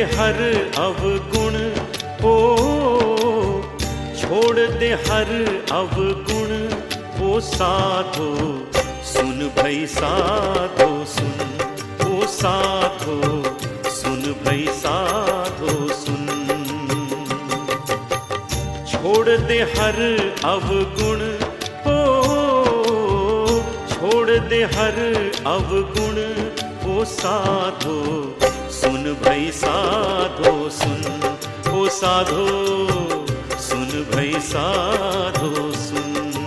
हर अवगुण, ओ छोड़ दे हर अवगुण, ओ साधो सुन भई साधो सुन, ओ साधो सुन भई साधो सुन। छोड़ दे हर अवगुण, ओ छोड़ दे हर अवगुण, ओ साधो सुन भई साधो सुन, ओ साधो सुन भई साधो सुन।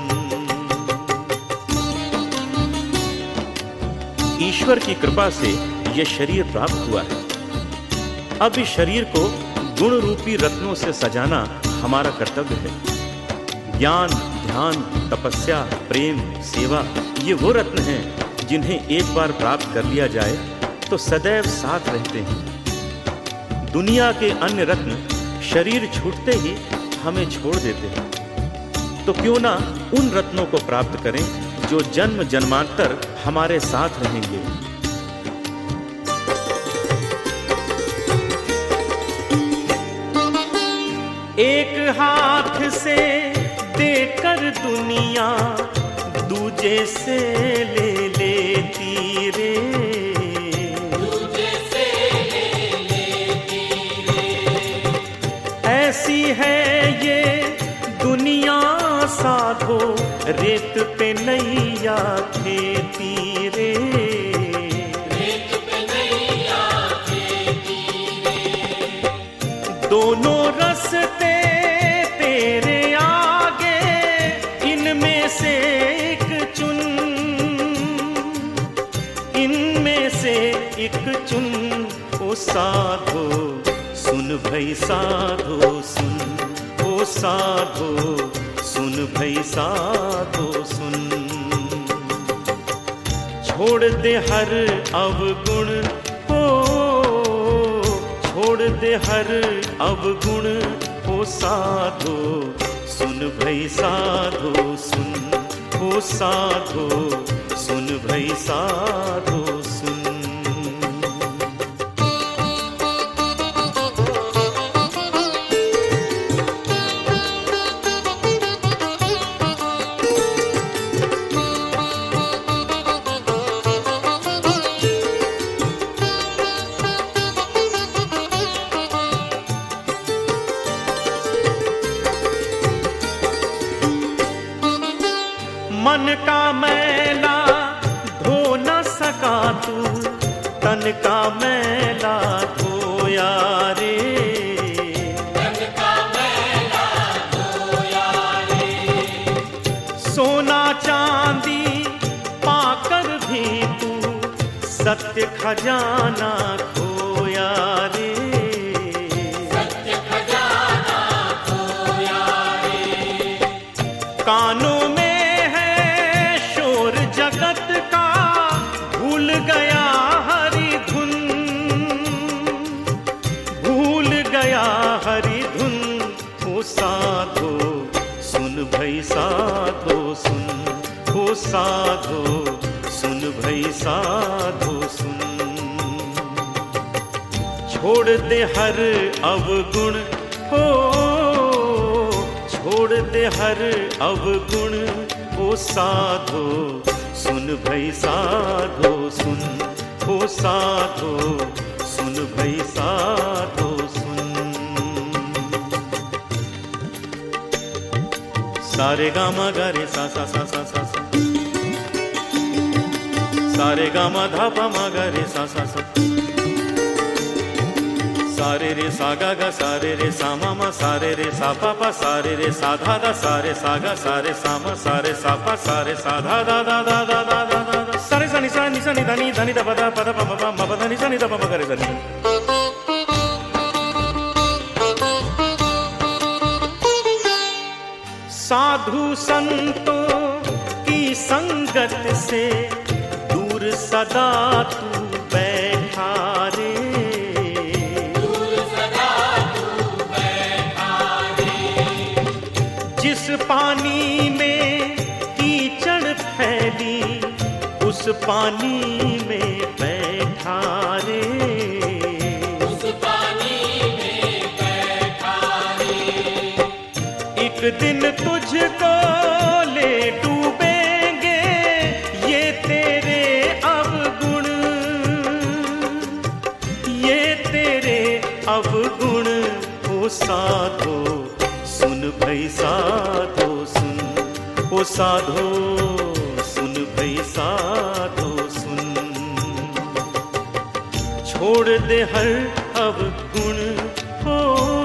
ईश्वर की कृपा से यह शरीर प्राप्त हुआ है। अब इस शरीर को गुण रूपी रत्नों से सजाना हमारा कर्तव्य है। ज्ञान, ध्यान, तपस्या, प्रेम, सेवा, ये वो रत्न हैं जिन्हें एक बार प्राप्त कर लिया जाए तो सदैव साथ रहते हैं। दुनिया के अन्य रत्न शरीर छूटते ही हमें छोड़ देते हैं, तो क्यों ना उन रत्नों को प्राप्त करें जो जन्म जन्मांतर हमारे साथ रहेंगे। एक हाथ से देकर दुनिया दूजे से ले लेती रे, दूजे से ले लेती रे। ऐसी है ये दुनिया साधो, रेत पे नैया खेती रे, रेत पे नैया खेती रे। दोनों रस्ते तेरे आगे, इनमें से एक चुन, इनमें से एक चुन, ओ साधो सुन भई साधो सुन, ओ साधो सुन भई साधो सुन। छोड़ दे हर अवगुण, ओ छोड़ दे हर अवगुण, ओ साधो सुन भई साधो सुन, ओ साधो सुन भई साधो सुन। मन का मैला धो न सका तू, तन का मैला धोया रे, तन का मैला धोया रे। सोना चांदी पाकर भी तू सत्य खजाना खोया रे, सत्य खजाना खोया रे। कानों में जगत का भूल गया हरि धुन, भूल गया हरि धुन, ओ साधो सुन भई साधो सुन, ओ साधो सुन भई साधो सुन। छोड़ दे हर अवगुण, ओ छोड़ दे हर अवगुण, ओ साधो सुन भई साधो सुन, ओ साधो सुन भई साधो सुन। सारे गामा गा रे सा सा सा सा सा सा, सारे गामा धा पा मा गा रे सा सा सा, सारे रे सा गा गा, सारे रे सा मा मा, सारे रे सा पा पा, सारे रे सा धा धा, सारे सा गा, सारे सा मा, सारे सा पा, सारे सा धा धा धा धा धा धा धा धा, सारे सा नि धा नि धा नि धा पा धा पा धा पा मा पा मा पा धा नि सा नि धा पा मा गा रे सा नि। साधु संतों की संगत से दूर सदा तू बैठा रे, जिस पानी में कीचड़ फैली उस पानी में बैठा रे, उस पानी दिन तुझको ले डूबेंगे ये तेरे अवगुण, ये तेरे अवगुण। ओ साधो सुन भई साधो सुन, ओ साधो सुन भई साधो सुन। छोड़ दे हर अवगुण, ओ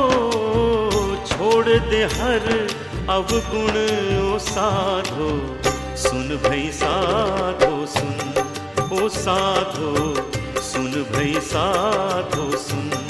छोड़ दे हर अवगुण। ओ साधो सुन भई साधो सुन, ओ साधो सुन भई साधो सुन।